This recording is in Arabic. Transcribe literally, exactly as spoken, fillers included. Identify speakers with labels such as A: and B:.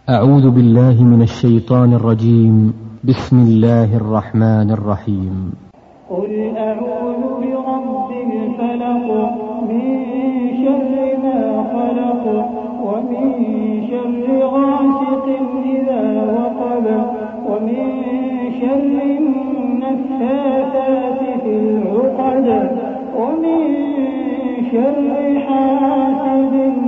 A: أعوذ بالله من الشيطان الرجيم. بسم الله الرحمن الرحيم.
B: قل أعوذ برب الفلق من شر ما خلق ومن شر غاسق إذا وقب ومن شر النفاثات في العقد ومن شر حاسد